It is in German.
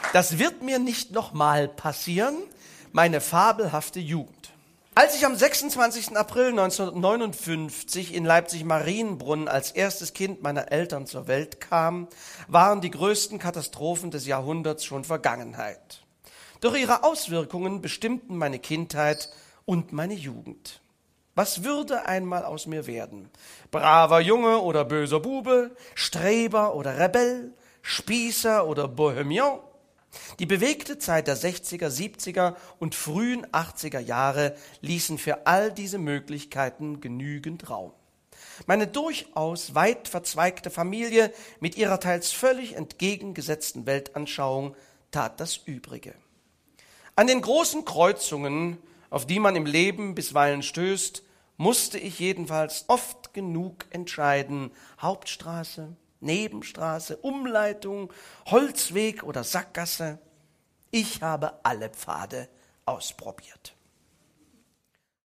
Das wird mir nicht nochmal passieren, meine fabelhafte Jugend. Als ich am 26. April 1959 in Leipzig-Marienbrunn als erstes Kind meiner Eltern zur Welt kam, waren die größten Katastrophen des Jahrhunderts schon Vergangenheit. Doch ihre Auswirkungen bestimmten meine Kindheit und meine Jugend. Was würde einmal aus mir werden? Braver Junge oder böser Bube, Streber oder Rebell, Spießer oder Bohemian? Die bewegte Zeit der 60er, 70er und frühen 80er Jahre ließen für all diese Möglichkeiten genügend Raum. Meine durchaus weit verzweigte Familie mit ihrer teils völlig entgegengesetzten Weltanschauung tat das Übrige. An den großen Kreuzungen, auf die man im Leben bisweilen stößt, musste ich jedenfalls oft genug entscheiden: Hauptstraße, Nebenstraße, Umleitung, Holzweg oder Sackgasse. Ich habe alle Pfade ausprobiert.